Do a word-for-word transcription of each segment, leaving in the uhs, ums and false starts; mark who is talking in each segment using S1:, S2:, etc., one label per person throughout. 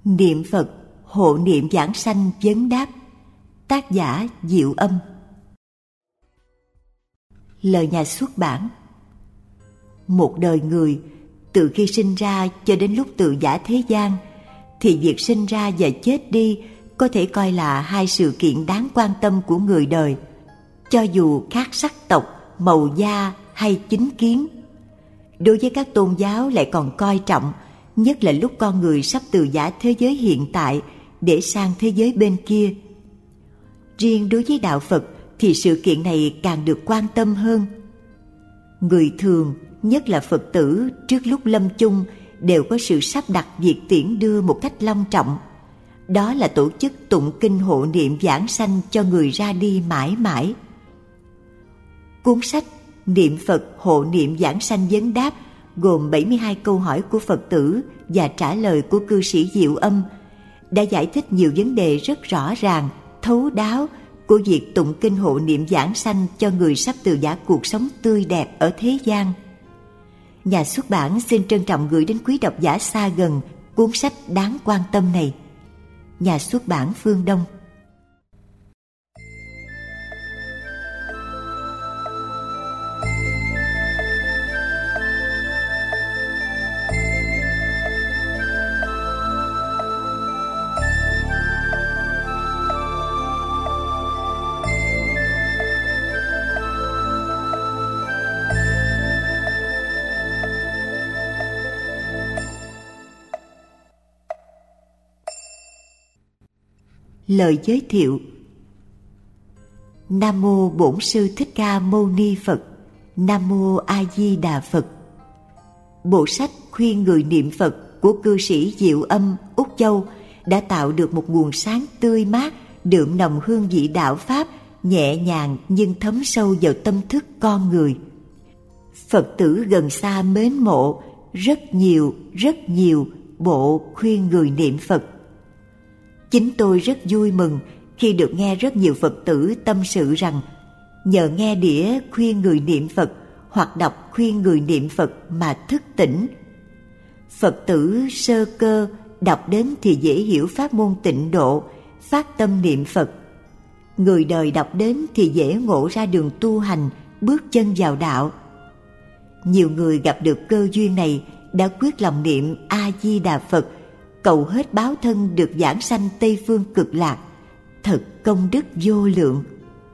S1: Niệm Phật hộ niệm giảng sanh vấn đáp. Tác giả Diệu Âm. Lời nhà xuất bản. Một đời người, từ khi sinh ra cho đến lúc từ giã thế gian, thì việc sinh ra và chết đi có thể coi là hai sự kiện đáng quan tâm của người đời, cho dù khác sắc tộc, màu da hay chính kiến. Đối với các tôn giáo lại còn coi trọng, nhất là lúc con người sắp từ giã thế giới hiện tại để sang thế giới bên kia. Riêng đối với đạo Phật thì sự kiện này càng được quan tâm hơn. Người thường, nhất là Phật tử, trước lúc lâm chung đều có sự sắp đặt việc tiễn đưa một cách long trọng. Đó là tổ chức tụng kinh hộ niệm giảng sanh cho người ra đi mãi mãi. Cuốn sách Niệm Phật hộ niệm giảng sanh vấn đáp gồm bảy mươi hai câu hỏi của Phật tử và trả lời của cư sĩ Diệu Âm đã giải thích nhiều vấn đề rất rõ ràng, thấu đáo của việc tụng kinh hộ niệm giảng sanh cho người sắp từ giã cuộc sống tươi đẹp ở thế gian. Nhà xuất bản xin trân trọng gửi đến quý độc giả xa gần cuốn sách đáng quan tâm này. Nhà xuất bản Phương Đông. Lời giới thiệu. Nam mô Bổn Sư Thích Ca Mâu Ni Phật. Nam mô A Di Đà Phật. Bộ sách khuyên người niệm Phật của cư sĩ Diệu Âm, Úc Châu đã tạo được một nguồn sáng tươi mát, đượm nồng hương vị đạo pháp, nhẹ nhàng nhưng thấm sâu vào tâm thức con người. Phật tử gần xa mến mộ rất nhiều, rất nhiều bộ khuyên người niệm Phật. Chính tôi rất vui mừng khi được nghe rất nhiều Phật tử tâm sự rằng nhờ nghe đĩa khuyên người niệm Phật hoặc đọc khuyên người niệm Phật mà thức tỉnh. Phật tử sơ cơ đọc đến thì dễ hiểu pháp môn tịnh độ, phát tâm niệm Phật. Người đời đọc đến thì dễ ngộ ra đường tu hành, bước chân vào đạo. Nhiều người gặp được cơ duyên này đã quyết lòng niệm A Di Đà Phật, cầu hết báo thân được giảng sanh Tây Phương Cực Lạc, thật công đức vô lượng.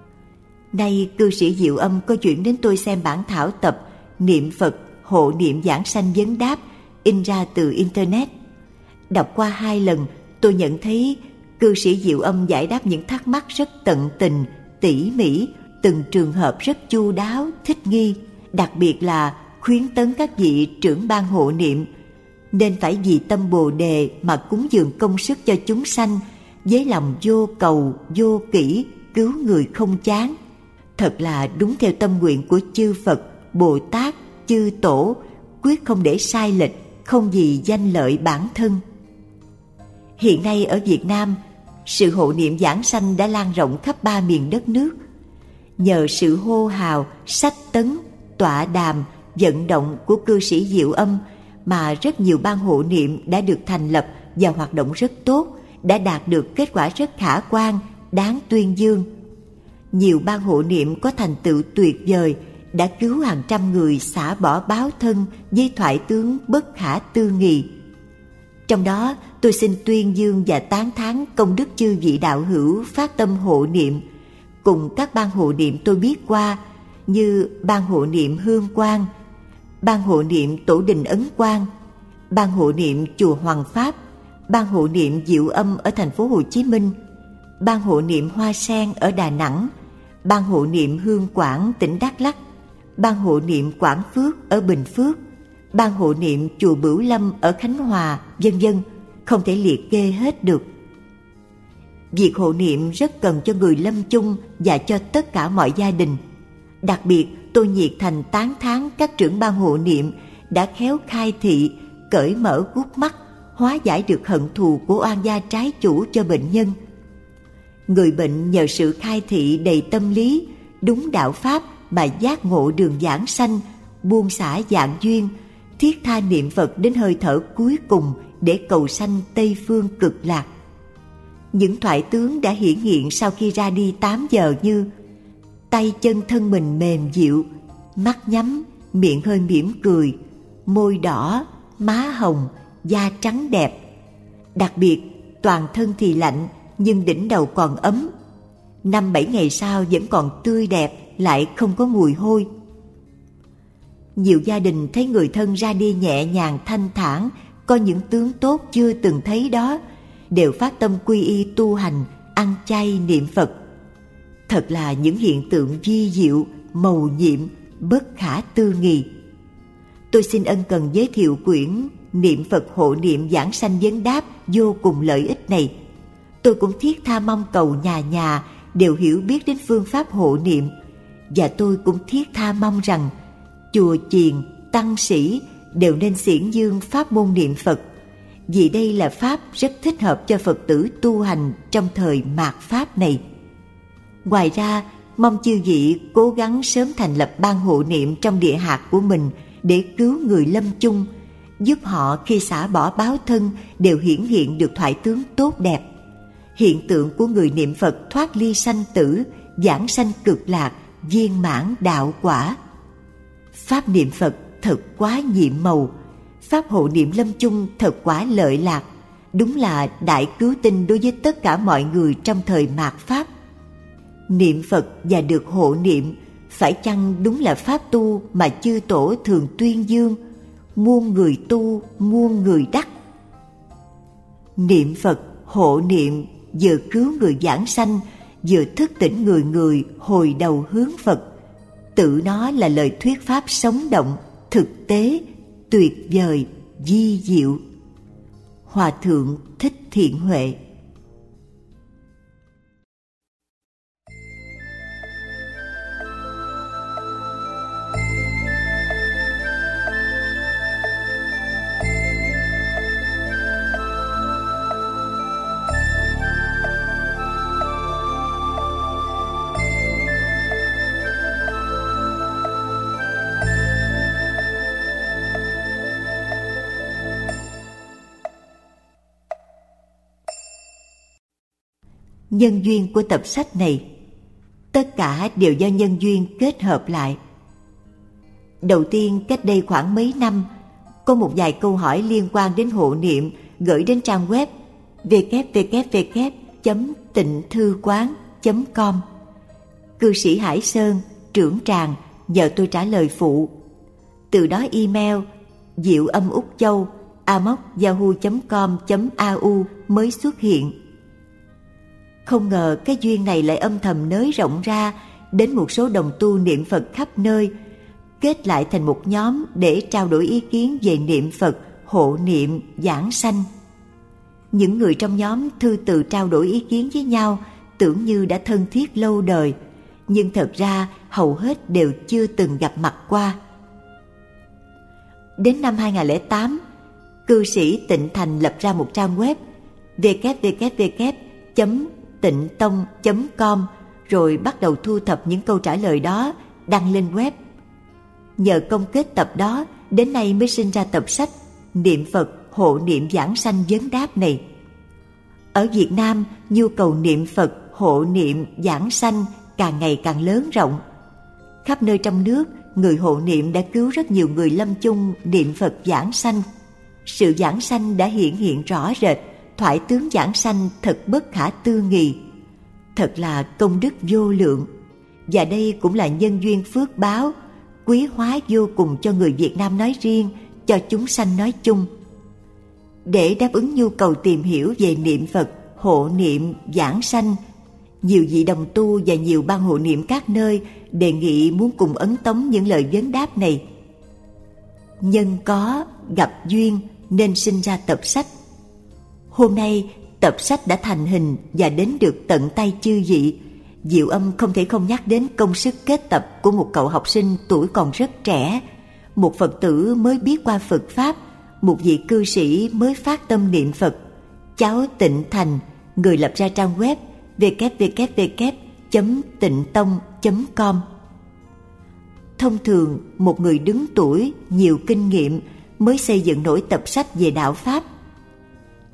S1: Nay cư sĩ Diệu Âm có chuyển đến tôi xem bản thảo tập Niệm Phật hộ niệm giảng sanh vấn đáp in ra từ Internet. Đọc qua hai lần, tôi nhận thấy cư sĩ Diệu Âm giải đáp những thắc mắc rất tận tình, tỉ mỉ, từng trường hợp rất chu đáo, thích nghi, đặc biệt là khuyến tấn các vị trưởng ban hộ niệm nên phải vì tâm Bồ Đề mà cúng dường công sức cho chúng sanh với lòng vô cầu, vô kỷ, cứu người không chán. Thật là đúng theo tâm nguyện của chư Phật, Bồ Tát, chư Tổ, quyết không để sai lệch, không vì danh lợi bản thân. Hiện nay ở Việt Nam, sự hộ niệm giảng sanh đã lan rộng khắp ba miền đất nước. Nhờ sự hô hào, sách tấn, tọa đàm, vận động của cư sĩ Diệu Âm mà rất nhiều ban hộ niệm đã được thành lập và hoạt động rất tốt, đã đạt được kết quả rất khả quan, đáng tuyên dương. Nhiều ban hộ niệm có thành tựu tuyệt vời, đã cứu hàng trăm người xả bỏ báo thân với thoại tướng bất khả tư nghị. Trong đó, tôi xin tuyên dương và tán thán công đức chư vị đạo hữu phát tâm hộ niệm, cùng các ban hộ niệm tôi biết qua như ban hộ niệm Hương Quang, ban hộ niệm Tổ đình Ấn Quang, ban hộ niệm chùa Hoàng Pháp, ban hộ niệm Diệu Âm ở thành phố Hồ Chí Minh, ban hộ niệm Hoa Sen ở Đà Nẵng, ban hộ niệm Hương Quảng tỉnh Đắk Lắk, ban hộ niệm Quảng Phước ở Bình Phước, ban hộ niệm chùa Bửu Lâm ở Khánh Hòa, vân vân, không thể liệt kê hết được. Việc hộ niệm rất cần cho người lâm chung và cho tất cả mọi gia đình. Đặc biệt, tôi nhiệt thành tán thán các trưởng ban hộ niệm đã khéo khai thị, cởi mở gút mắt, hóa giải được hận thù của oan gia trái chủ cho bệnh nhân. Người bệnh nhờ sự khai thị đầy tâm lý, đúng đạo pháp mà giác ngộ đường giảng sanh, buông xả dạng duyên, thiết tha niệm Phật đến hơi thở cuối cùng để cầu sanh Tây phương cực lạc. Những thoại tướng đã hiển hiện sau khi ra đi tám giờ như tay chân thân mình mềm dịu, mắt nhắm, miệng hơi mỉm cười, môi đỏ, má hồng, da trắng đẹp. Đặc biệt, toàn thân thì lạnh nhưng đỉnh đầu còn ấm. Năm bảy ngày sau vẫn còn tươi đẹp, lại không có mùi hôi. Nhiều gia đình thấy người thân ra đi nhẹ nhàng thanh thản, có những tướng tốt chưa từng thấy đó, đều phát tâm quy y tu hành, ăn chay niệm Phật. Thật là những hiện tượng vi diệu, mầu nhiệm, bất khả tư nghị. Tôi xin ân cần giới thiệu quyển Niệm Phật hộ niệm giảng sanh vấn đáp vô cùng lợi ích này. Tôi cũng thiết tha mong cầu nhà nhà đều hiểu biết đến phương pháp hộ niệm, và tôi cũng thiết tha mong rằng chùa chiền, tăng sĩ đều nên xiển dương pháp môn niệm Phật, vì đây là pháp rất thích hợp cho Phật tử tu hành trong thời mạt pháp này. Ngoài ra, mong chư vị cố gắng sớm thành lập ban hộ niệm trong địa hạt của mình để cứu người lâm chung, giúp họ khi xả bỏ báo thân đều hiển hiện được thoại tướng tốt đẹp. Hiện tượng của người niệm Phật thoát ly sanh tử, giảng sanh cực lạc, viên mãn đạo quả. Pháp niệm Phật thật quá nhiệm màu, pháp hộ niệm lâm chung thật quá lợi lạc, đúng là đại cứu tinh đối với tất cả mọi người trong thời mạt pháp. Niệm Phật và được hộ niệm phải chăng đúng là pháp tu mà chư tổ thường tuyên dương, muôn người tu, muôn người đắc. Niệm Phật, hộ niệm vừa cứu người giảng sanh, vừa thức tỉnh người người hồi đầu hướng Phật. Tự nó là lời thuyết pháp sống động, thực tế, tuyệt vời, vi diệu. Hòa thượng Thích Thiện Huệ. Nhân duyên của tập sách này, tất cả đều do nhân duyên kết hợp lại. Đầu tiên, cách đây khoảng mấy năm, có một vài câu hỏi liên quan đến hộ niệm gửi đến trang web w w w chấm tịnh thư quán chấm com. Cư sĩ Hải Sơn, trưởng tràng, nhờ tôi trả lời phụ. Từ đó email diệu âm úc châu a m o c yahoo chấm com chấm a u mới xuất hiện. Không ngờ cái duyên này lại âm thầm nới rộng ra đến một số đồng tu niệm Phật khắp nơi, kết lại thành một nhóm để trao đổi ý kiến về niệm Phật, hộ niệm, giảng sanh. Những người trong nhóm thư từ trao đổi ý kiến với nhau tưởng như đã thân thiết lâu đời, nhưng thật ra hầu hết đều chưa từng gặp mặt qua. Đến năm hai không không tám, cư sĩ Tịnh Thành lập ra một trang web w w w chấm tịnh tông chấm com rồi bắt đầu thu thập những câu trả lời đó đăng lên web. Nhờ công kết tập đó, đến nay mới sinh ra tập sách Niệm Phật, hộ niệm giảng sanh vấn đáp này. Ở Việt Nam, nhu cầu niệm Phật, hộ niệm, giảng sanh càng ngày càng lớn rộng. Khắp nơi trong nước, người hộ niệm đã cứu rất nhiều người lâm chung niệm Phật giảng sanh. Sự giảng sanh đã hiện hiện rõ rệt, thoại tướng giảng sanh thật bất khả tư nghị. Thật là công đức vô lượng. Và đây cũng là nhân duyên phước báo, quý hóa vô cùng cho người Việt Nam nói riêng, cho chúng sanh nói chung. Để đáp ứng nhu cầu tìm hiểu về niệm Phật, hộ niệm, giảng sanh, nhiều vị đồng tu và nhiều ban hộ niệm các nơi đề nghị muốn cùng ấn tống những lời vấn đáp này. Nhân có, gặp duyên nên sinh ra tập sách. Hôm nay, tập sách đã thành hình và đến được tận tay chư vị. Diệu Âm không thể không nhắc đến công sức kết tập của một cậu học sinh tuổi còn rất trẻ, một Phật tử mới biết qua Phật Pháp, một vị cư sĩ mới phát tâm niệm Phật, cháu Tịnh Thành, người lập ra trang web w w w chấm tịnh tông chấm com. Thông thường, một người đứng tuổi, nhiều kinh nghiệm mới xây dựng nổi tập sách về đạo Pháp.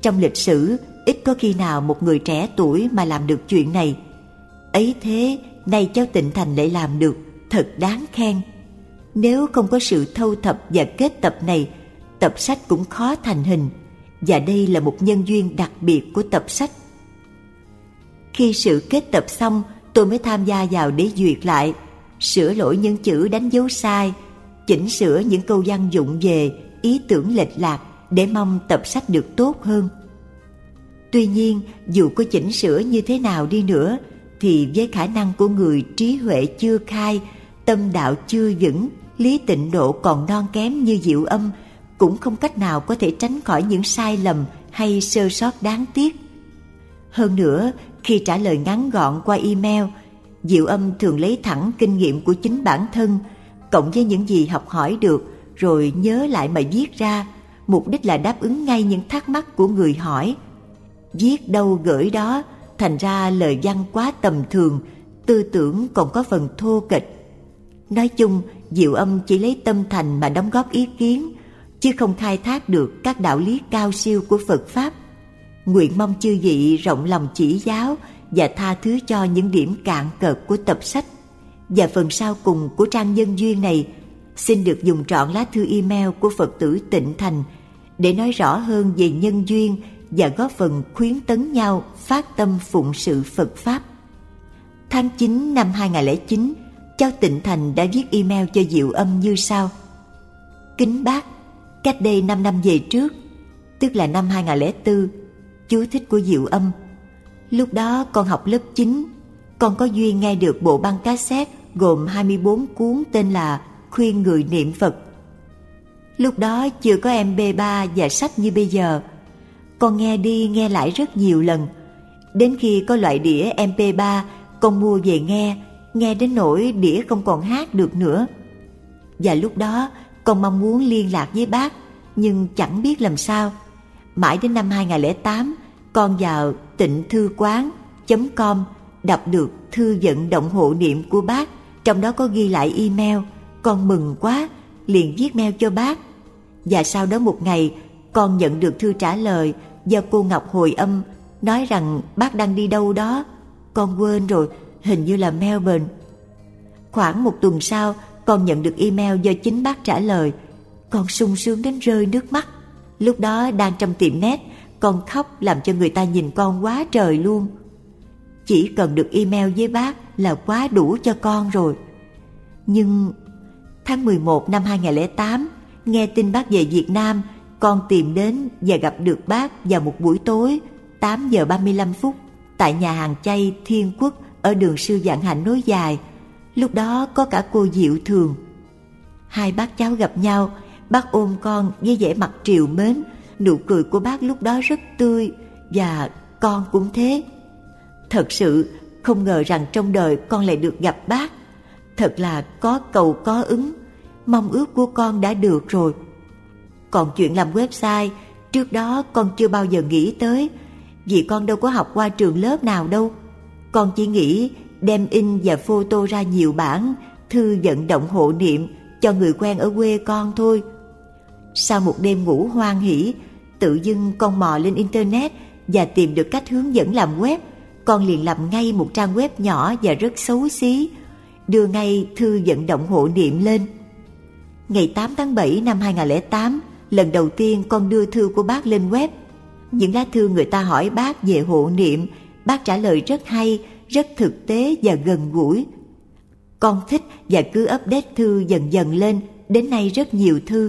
S1: trong lịch sử ít có khi nào một người trẻ tuổi mà làm được chuyện này. Ấy thế, nay cháu Tịnh Thành lại làm được, thật đáng khen. Nếu không có sự thâu thập và kết tập này, tập sách cũng khó thành hình, và đây là một nhân duyên đặc biệt của tập sách. Khi sự kết tập xong, tôi mới tham gia vào để duyệt lại, sửa lỗi những chữ đánh dấu sai, chỉnh sửa những câu văn vụng về, ý tưởng lệch lạc, để mong tập sách được tốt hơn. Tuy nhiên, dù có chỉnh sửa như thế nào đi nữa, thì với khả năng của người trí huệ chưa khai, tâm đạo chưa vững, lý tịnh độ còn non kém như Diệu Âm, cũng không cách nào có thể tránh khỏi những sai lầm hay sơ sót đáng tiếc. Hơn nữa, khi trả lời ngắn gọn qua email, Diệu Âm thường lấy thẳng kinh nghiệm của chính bản thân, cộng với những gì học hỏi được, rồi nhớ lại mà viết ra, mục đích là đáp ứng ngay những thắc mắc của người hỏi. Viết đâu gửi đó, thành ra lời văn quá tầm thường, tư tưởng còn có phần thô kệch. Nói chung, Diệu Âm chỉ lấy tâm thành mà đóng góp ý kiến, chứ không khai thác được các đạo lý cao siêu của Phật Pháp. Nguyện mong chư vị rộng lòng chỉ giáo và tha thứ cho những điểm cạn cợt của tập sách. Và phần sau cùng của trang nhân duyên này, xin được dùng trọn lá thư email của Phật tử Tịnh Thành để nói rõ hơn về nhân duyên và góp phần khuyến tấn nhau phát tâm phụng sự Phật Pháp. Tháng chín năm hai nghìn lẻ chín, cháu Tịnh Thành đã viết email cho Diệu Âm như sau: Kính bác, cách đây năm năm về trước, tức là năm hai nghìn lẻ bốn, chú thích của Diệu Âm. Lúc đó con học lớp chín, con có duyên nghe được bộ băng cassette gồm hai mươi bốn cuốn tên là Khuyên Người Niệm Phật. Lúc đó chưa có em pê ba và sách như bây giờ. Con nghe đi nghe lại rất nhiều lần. Đến khi có loại đĩa em pê ba, con mua về nghe, nghe đến nỗi đĩa không còn hát được nữa. Và lúc đó con mong muốn liên lạc với bác, nhưng chẳng biết làm sao. Mãi đến năm hai nghìn lẻ tám, con vào tịnh thư quán chấm com đọc được thư vận động hộ niệm của bác, trong đó có ghi lại email. Con mừng quá, liền viết mail cho bác. Và sau đó một ngày, con nhận được thư trả lời do cô Ngọc hồi âm, nói rằng bác đang đi đâu đó. Con quên rồi, hình như là Melbourne. Khoảng một tuần sau, con nhận được email do chính bác trả lời. Con sung sướng đến rơi nước mắt. Lúc đó đang trong tiệm net, con khóc làm cho người ta nhìn con quá trời luôn. Chỉ cần được email với bác là quá đủ cho con rồi. Nhưng tháng mười một năm hai nghìn lẻ tám, nghe tin bác về Việt Nam, con tìm đến và gặp được bác vào một buổi tối tám giờ ba mươi lăm phút tại nhà hàng chay Thiên Quốc ở đường Sư Vạn Hạnh nối dài. Lúc đó có cả cô Diệu Thường. Hai bác cháu gặp nhau, bác ôm con với vẻ mặt trìu mến. Nụ cười của bác lúc đó rất tươi, và con cũng thế. Thật sự không ngờ rằng trong đời con lại được gặp bác. Thật là có cầu có ứng. Mong ước của con đã được rồi. Còn chuyện làm website, trước đó con chưa bao giờ nghĩ tới, vì con đâu có học qua trường lớp nào đâu. Con chỉ nghĩ đem in và photo ra nhiều bản thư vận động hộ niệm cho người quen ở quê con thôi. Sau một đêm ngủ hoan hỉ, tự dưng con mò lên internet và tìm được cách hướng dẫn làm web. Con liền làm ngay một trang web nhỏ và rất xấu xí, đưa ngay thư vận động hộ niệm lên. Ngày tám tháng bảy năm hai nghìn lẻ tám, lần đầu tiên con đưa thư của bác lên web. Những lá thư người ta hỏi bác về hộ niệm, bác trả lời rất hay, rất thực tế và gần gũi. Con thích và cứ update thư dần dần lên, đến nay rất nhiều thư.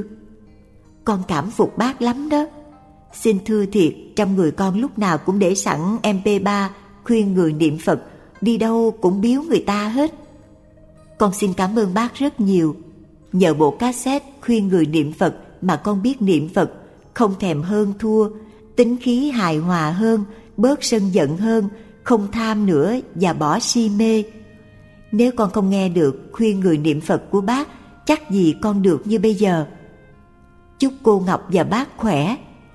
S1: Con cảm phục bác lắm đó. Xin thưa thiệt, trong người con lúc nào cũng để sẵn em pê ba Khuyên Người Niệm Phật, đi đâu cũng biếu người ta hết. Con xin cảm ơn bác rất nhiều. Nhờ bộ cassette Khuyên Người Niệm Phật mà con biết niệm Phật, không thèm hơn thua, tính khí hài hòa hơn, bớt sân giận hơn, không tham nữa và bỏ si mê. Nếu con không nghe được Khuyên Người Niệm Phật của bác, chắc gì con được như bây giờ. Chúc cô Ngọc và bác khỏe.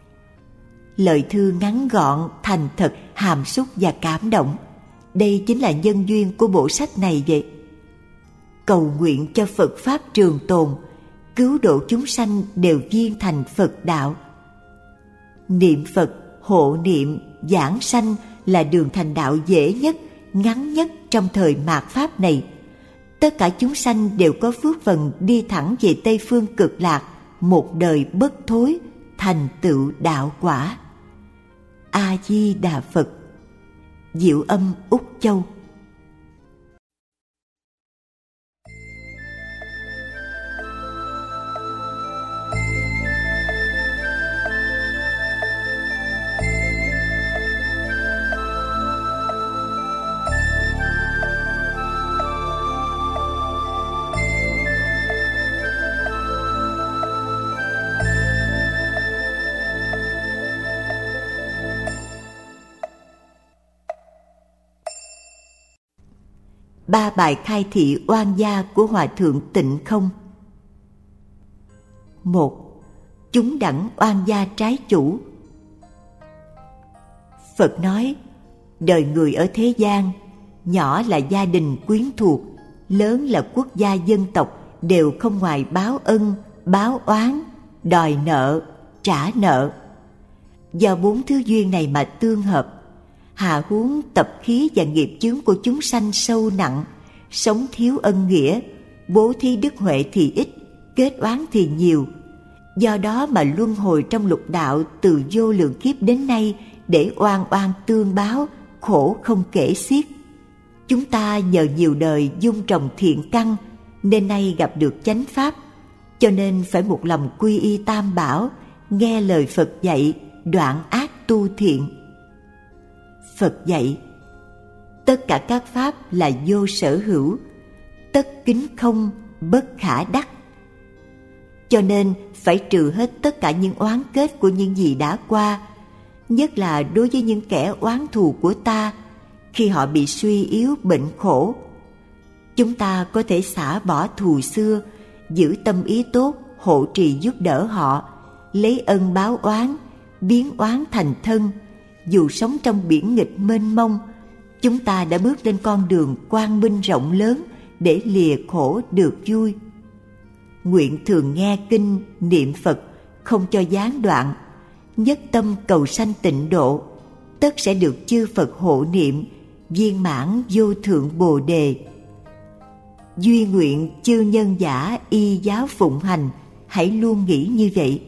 S1: Lời thư ngắn gọn, thành thật, hàm xúc và cảm động. Đây chính là nhân duyên của bộ sách này vậy. Cầu nguyện cho Phật Pháp trường tồn, cứu độ chúng sanh đều viên thành Phật đạo. Niệm Phật hộ niệm, giảng sanh là đường thành đạo dễ nhất, ngắn nhất trong thời mạt Pháp này. Tất cả chúng sanh đều có phước phần đi thẳng về Tây Phương Cực Lạc, một đời bất thối, thành tựu đạo quả. A Di Đà Phật. Diệu Âm, Úc Châu. Ba bài khai thị oan gia của Hòa Thượng Tịnh Không. Một. Chúng đẳng oan gia trái chủ. Phật nói, đời người ở thế gian, nhỏ là gia đình quyến thuộc, lớn là quốc gia dân tộc, đều không ngoài báo ân, báo oán, đòi nợ, trả nợ. Do bốn thứ duyên này mà tương hợp, hạ huống tập khí và nghiệp chướng của chúng sanh sâu nặng, sống thiếu ân nghĩa, bố thí đức huệ thì ít, kết oán thì nhiều. Do đó mà luân hồi trong lục đạo từ vô lượng kiếp đến nay để oan oan tương báo, khổ không kể xiết. Chúng ta nhờ nhiều đời dung trồng thiện căn nên nay gặp được chánh pháp, cho nên phải một lòng quy y Tam Bảo, nghe lời Phật dạy, đoạn ác tu thiện. Phật dạy, tất cả các pháp là vô sở hữu, tất kính không, bất khả đắc. Cho nên phải trừ hết tất cả những oán kết của những gì đã qua, nhất là đối với những kẻ oán thù của ta, khi họ bị suy yếu bệnh khổ. Chúng ta có thể xả bỏ thù xưa, giữ tâm ý tốt, hộ trì giúp đỡ họ, lấy ân báo oán, biến oán thành thân. Dù sống trong biển nghịch mênh mông, chúng ta đã bước lên con đường quang minh rộng lớn để lìa khổ được vui. Nguyện thường nghe kinh, niệm Phật, không cho gián đoạn, nhất tâm cầu sanh tịnh độ, tất sẽ được chư Phật hộ niệm, viên mãn vô thượng Bồ Đề. Duy nguyện chư nhân giả y giáo phụng hành, hãy luôn nghĩ như vậy.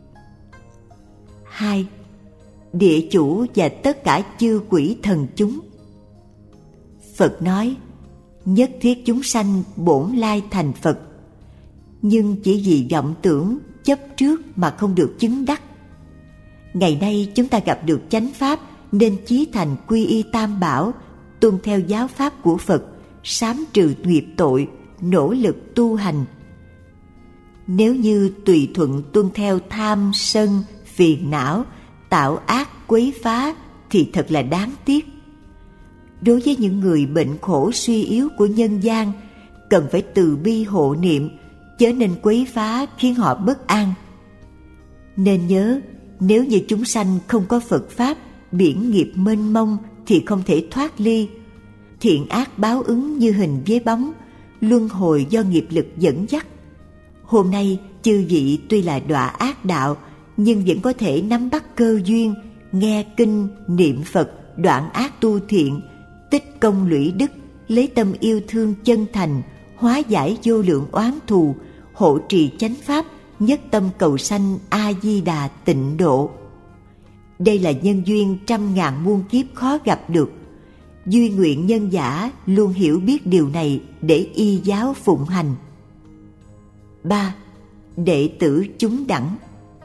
S1: Hai. Địa chủ và tất cả chư quỷ thần chúng. Phật nói, nhất thiết chúng sanh bổn lai thành Phật, nhưng chỉ vì vọng tưởng, chấp trước mà không được chứng đắc. Ngày nay chúng ta gặp được chánh pháp nên chí thành quy y Tam Bảo, tuân theo giáo pháp của Phật, sám trừ nghiệp tội, nỗ lực tu hành. Nếu như tùy thuận tuân theo tham, sân, phiền não, tạo ác quấy phá thì thật là đáng tiếc. Đối với những người bệnh khổ suy yếu của nhân gian, cần phải từ bi hộ niệm, chớ nên quấy phá khiến họ bất an. Nên nhớ, nếu như chúng sanh không có Phật Pháp, biển nghiệp mênh mông thì không thể thoát ly. Thiện ác báo ứng như hình với bóng, luân hồi do nghiệp lực dẫn dắt. Hôm nay chư vị tuy là đọa ác đạo, nhưng vẫn có thể nắm bắt cơ duyên, nghe kinh, niệm Phật, đoạn ác tu thiện, tích công lũy đức, lấy tâm yêu thương chân thành, hóa giải vô lượng oán thù, hộ trì chánh pháp, nhất tâm cầu sanh A Di Đà tịnh độ. Đây là nhân duyên trăm ngàn muôn kiếp khó gặp được. Duy nguyện nhân giả luôn hiểu biết điều này để y giáo phụng hành. Ba. Đệ tử chúng đẳng.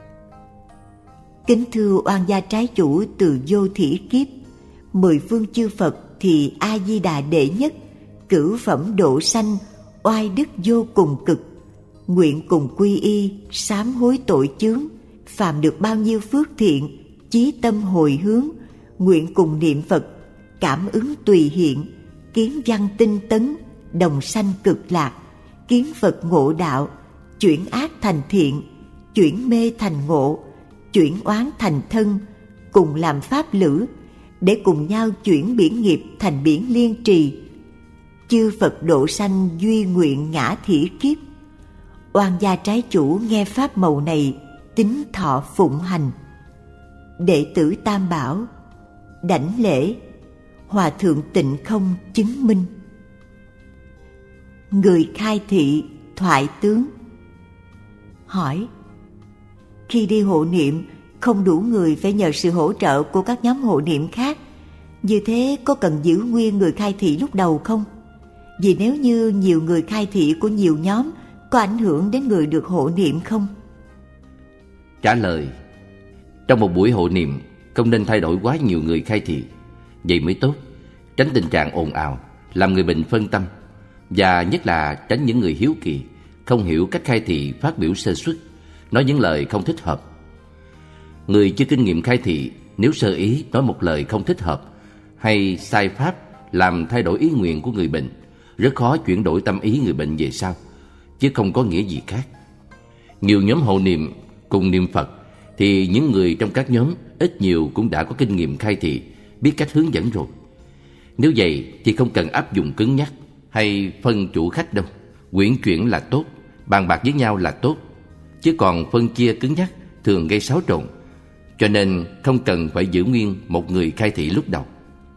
S1: Kính thưa oan gia trái chủ từ vô thỉ kiếp, mười phương chư Phật thì A Di Đà đệ nhất, cửu phẩm độ sanh, oai đức vô cùng cực. Nguyện cùng quy y, sám hối tội chướng, phàm được bao nhiêu phước thiện, chí tâm hồi hướng, nguyện cùng niệm Phật, cảm ứng tùy hiện, kiến văn tinh tấn, đồng sanh cực lạc, kiến Phật ngộ đạo, chuyển ác thành thiện, chuyển mê thành ngộ, chuyển oán thành thân, cùng làm pháp lữ, để cùng nhau chuyển biển nghiệp thành biển liên trì. Chư Phật độ sanh duy nguyện ngã thỉ kiếp. Oan gia trái chủ nghe pháp màu này, tín thọ phụng hành. đệ tử Tam Bảo, đảnh lễ. Hòa thượng Tịnh Không chứng minh. Người khai thị thoại tướng. Hỏi: khi đi hộ niệm không đủ người phải nhờ sự hỗ trợ của các nhóm hộ niệm khác, như thế có cần giữ nguyên người khai thị lúc đầu không? Vì nếu như nhiều người khai thị của nhiều nhóm có ảnh hưởng đến người được hộ niệm không?
S2: Trả lời: trong một buổi hộ niệm không nên thay đổi quá nhiều người khai thị, vậy mới tốt, tránh tình trạng ồn ào làm người bệnh phân tâm, và nhất là tránh những người hiếu kỳ không hiểu cách khai thị phát biểu sơ suất, nói những lời không thích hợp. Người chưa kinh nghiệm khai thị nếu sơ ý nói một lời không thích hợp hay sai pháp làm thay đổi ý nguyện của người bệnh, rất khó chuyển đổi tâm ý người bệnh về sau, chứ không có nghĩa gì khác. Nhiều nhóm hộ niệm cùng niệm Phật thì những người trong các nhóm ít nhiều cũng đã có kinh nghiệm khai thị, biết cách hướng dẫn rồi. Nếu vậy thì không cần áp dụng cứng nhắc hay phân chủ khách đâu. Quyển chuyển là tốt, bàn bạc với nhau là tốt, chứ còn phân chia cứng nhắc thường gây xáo trộn. Cho nên không cần phải giữ nguyên một người khai thị lúc đầu.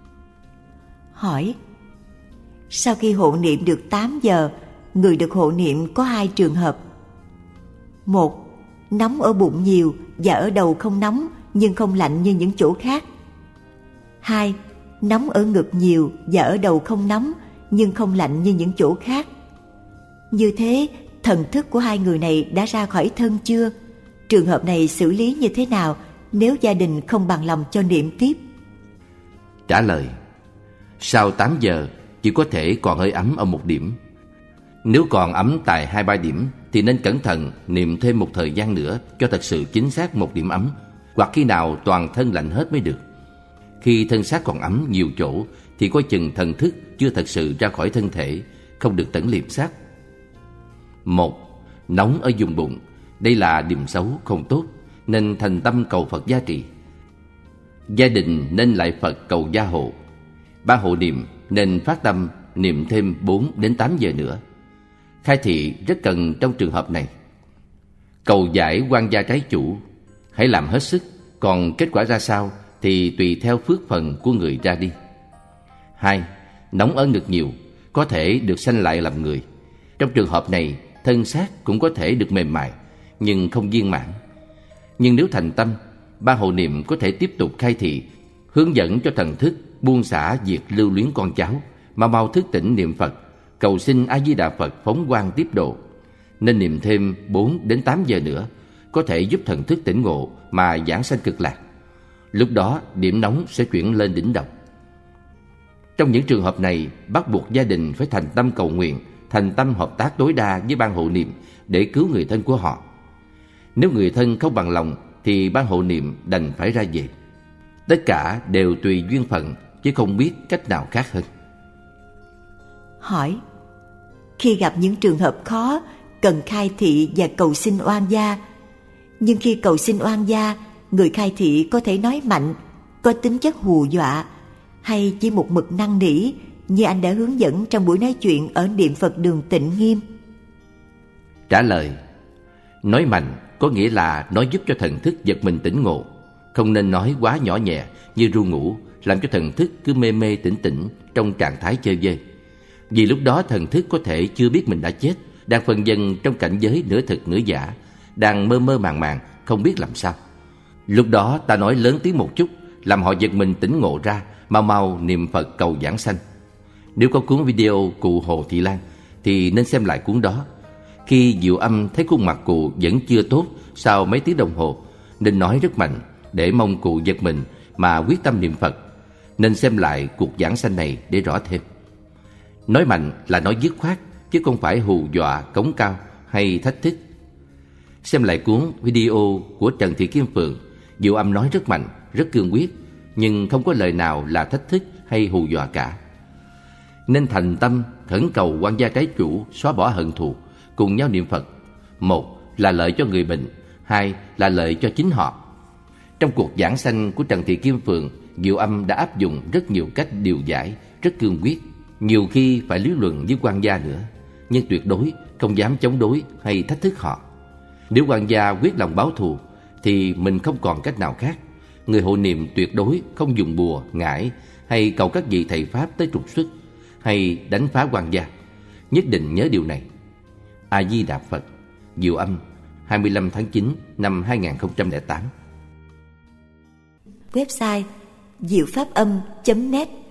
S1: Hỏi: sau khi hộ niệm được tám giờ, người được hộ niệm có hai trường hợp. Một, nóng ở bụng nhiều và ở đầu không nóng nhưng không lạnh như những chỗ khác. Hai, nóng ở ngực nhiều và ở đầu không nóng nhưng không lạnh như những chỗ khác. Như thế, thần thức của hai người này đã ra khỏi thân chưa? Trường hợp này xử lý như thế nào nếu gia đình không bằng lòng cho niệm tiếp?
S2: Trả lời: sau tám giờ chỉ có thể còn hơi ấm ở một điểm. Nếu còn ấm tại hai ba điểm thì nên cẩn thận niệm thêm một thời gian nữa cho thật sự chính xác một điểm ấm, hoặc khi nào toàn thân lạnh hết mới được. Khi thân xác còn ấm nhiều chỗ thì coi chừng thần thức chưa thật sự ra khỏi thân thể, không được tẩn liệm sát. Một, nóng ở vùng bụng, đây là điềm xấu không tốt, nên thành tâm cầu Phật gia trì. Gia đình nên lại Phật cầu gia hộ. Ban hộ niệm nên phát tâm niệm thêm bốn đến tám giờ nữa. Khai thị rất cần trong trường hợp này. Cầu giải oan gia trái chủ, hãy làm hết sức, còn kết quả ra sao thì tùy theo phước phần của người ra đi. Hai, nóng ở ngực nhiều, có thể được sanh lại làm người. Trong trường hợp này, thân xác cũng có thể được mềm mại, nhưng không viên mãn. Nhưng nếu thành tâm, ban hộ niệm có thể tiếp tục khai thị, hướng dẫn cho thần thức buông xả việc lưu luyến con cháu, mà mau thức tỉnh niệm Phật, cầu xin A Di Đà Phật phóng quang tiếp độ. Nên niệm thêm bốn đến tám giờ nữa, có thể giúp thần thức tỉnh ngộ mà giảng sanh cực lạc. Lúc đó điểm nóng sẽ chuyển lên đỉnh đầu. Trong những trường hợp này, bắt buộc gia đình phải thành tâm cầu nguyện, thành tâm hợp tác tối đa với ban hộ niệm để cứu người thân của họ. Nếu người thân không bằng lòng thì ban hộ niệm đành phải ra về. Tất cả đều tùy duyên phận, chứ không biết cách nào khác hơn.
S1: Hỏi: khi gặp những trường hợp khó, cần khai thị và cầu xin oan gia, nhưng khi cầu xin oan gia, người khai thị có thể nói mạnh, có tính chất hù dọa, hay chỉ một mực năn nỉ như anh đã hướng dẫn trong buổi nói chuyện ở niệm Phật đường Tịnh Nghiêm?
S2: Trả lời: nói mạnh có nghĩa là nói giúp cho thần thức giật mình tỉnh ngộ, không nên nói quá nhỏ nhẹ như ru ngủ, làm cho thần thức cứ mê mê tỉnh tỉnh trong trạng thái chơi vơi. Vì lúc đó thần thức có thể chưa biết mình đã chết, đang phân vân trong cảnh giới nửa thực nửa giả, đang mơ mơ màng màng không biết làm sao. Lúc đó ta nói lớn tiếng một chút, làm họ giật mình tỉnh ngộ ra, mau mau niệm Phật cầu giảng sanh. Nếu có cuốn video cụ Hồ Thị Lan thì nên xem lại cuốn đó. Khi Diệu Âm thấy khuôn mặt cụ vẫn chưa tốt sau mấy tiếng đồng hồ, nên nói rất mạnh để mong cụ giật mình mà quyết tâm niệm Phật. Nên xem lại cuộc giảng sanh này để rõ thêm. Nói mạnh là nói dứt khoát, chứ không phải hù dọa, cống cao hay thách thức. Xem lại cuốn video của Trần Thị Kim Phượng, Diệu Âm nói rất mạnh, rất cương quyết, nhưng không có lời nào là thách thức hay hù dọa cả. Nên thành tâm khẩn cầu oan gia trái chủ xóa bỏ hận thù, cùng nhau niệm Phật. Một là lợi cho người bệnh, hai là lợi cho chính họ. Trong cuộc giảng sanh của Trần Thị Kim Phượng, Diệu Âm đã áp dụng rất nhiều cách điều giải, rất cương quyết, nhiều khi phải lý luận với quan gia nữa, nhưng tuyệt đối không dám chống đối hay thách thức họ. Nếu quan gia quyết lòng báo thù thì mình không còn cách nào khác, Người hộ niệm tuyệt đối không dùng bùa, ngải hay cầu các vị thầy Pháp tới trục xuất hay đánh phá quan gia. Nhất định nhớ điều này. A Di Đà Phật. Diệu Âm, hai mươi lăm tháng chín năm hai nghìn không trăm lẻ tám.
S1: Website diệu pháp âm chấm net